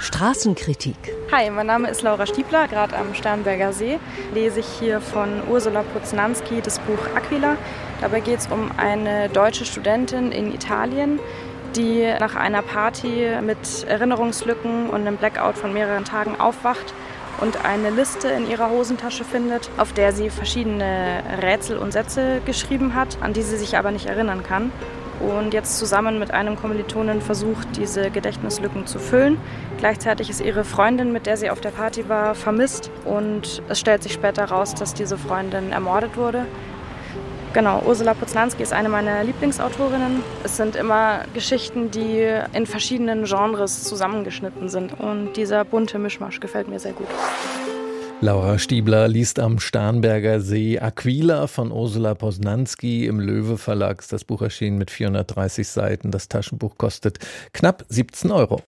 Straßenkritik. Hi, mein Name ist Laura Stiebler, gerade am Starnberger See. Lese ich hier von Ursula Poznanski das Buch Aquila. Dabei geht es um eine deutsche Studentin in Italien, die nach einer Party mit Erinnerungslücken und einem Blackout von mehreren Tagen aufwacht und eine Liste in ihrer Hosentasche findet, auf der sie verschiedene Rätsel und Sätze geschrieben hat, an die sie sich aber nicht erinnern kann. Und jetzt zusammen mit einem Kommilitonen versucht, diese Gedächtnislücken zu füllen. Gleichzeitig ist ihre Freundin, mit der sie auf der Party war, vermisst. Und es stellt sich später raus, dass diese Freundin ermordet wurde. Genau, Ursula Poznanski ist eine meiner Lieblingsautorinnen. Es sind immer Geschichten, die in verschiedenen Genres zusammengeschnitten sind. Und dieser bunte Mischmasch gefällt mir sehr gut. Laura Stiebler liest am Starnberger See Aquila von Ursula Poznanski im Löwe Verlag. Das Buch erschien mit 430 Seiten. Das Taschenbuch kostet knapp 17 €.